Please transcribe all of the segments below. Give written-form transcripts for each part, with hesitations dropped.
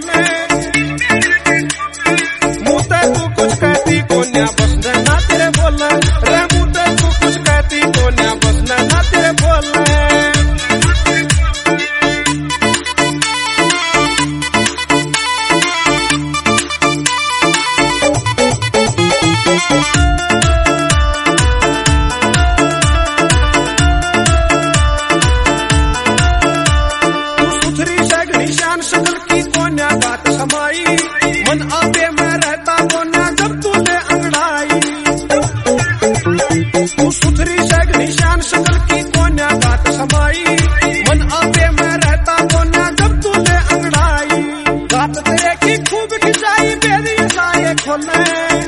खोले, मुँह ते तू कुछ कहती कोन्या बसने ना तेरे बोले, रे मुँह ते तू कुछ कहती कोन्या बसने ना तेरे बोले। शान शकल की कोन्या बात समाई, मन आपे में रहता कोन्या जब तूने अंगड़ाई। तू सुथरी सगनी शान शकल की कोन्या बात समाई, मन आपे में रहता कोन्या जब तूने अंगड़ाई। बात तेरे की खूब खिंचाई बेरी साये खोले,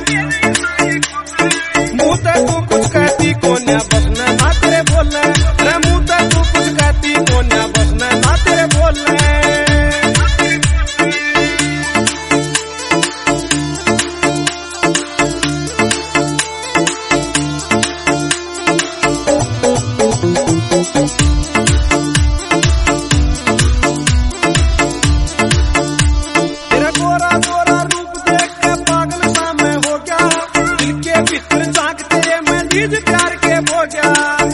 मुँह ते तू कुछ कहती कोन्या बसने ना तेरे बोले, रे मुँह ते तू कुछ कहती कोन्या बसने ना तेरे बोले। तेरा गोरा गोरा रूप देख के पागल सा मैं हो गया, दिल के भीतर झांक तेरे मैं लीज प्यार के हो गया।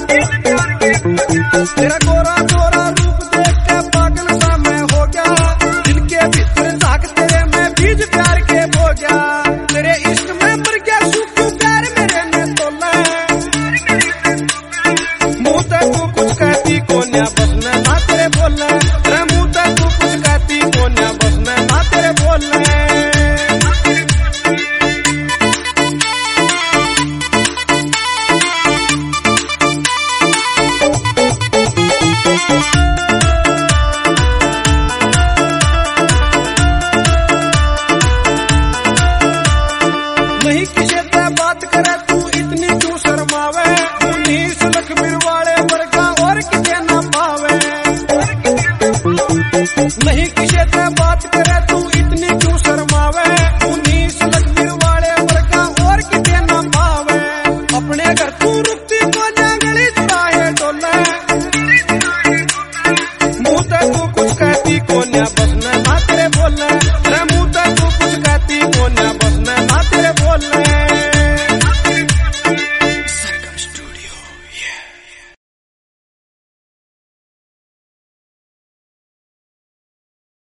तेरा गोरा गोरा रूप देख के पागल सा मैं हो गया, दिल के भीतर झांक तेरे मैं बीज प्यार के हो गया। तेरे इश्क में मर गया सूखू प्यार मेरे में तोले, मुँह ते तू कुछ कहती कोन्या बसने ना तेरे बोले, रे मुँह ते तू कुछ कहती कोन्या बसने ना तेरे बोले। नहीं किसे ते बात करे तू इतनी क्यों शर्मावे, उन्हीं सुलख बिरवाड़े वर्गा और किसे ना पावे। नहीं किसे ते बात करे तू इतनी क्यों शर्मावे, उन्हीं सुलख बिरवाड़े वर्गा और किसे ना पावे। अपने घर तू रुकती कोन्या गली चुराहे डोले, मुँह ते तू कुछ कहती कोन्या बसने ना तेरे बोले, रे मुँह ते तू कुछ कहती कोन्या बसने ना तेरे बोले।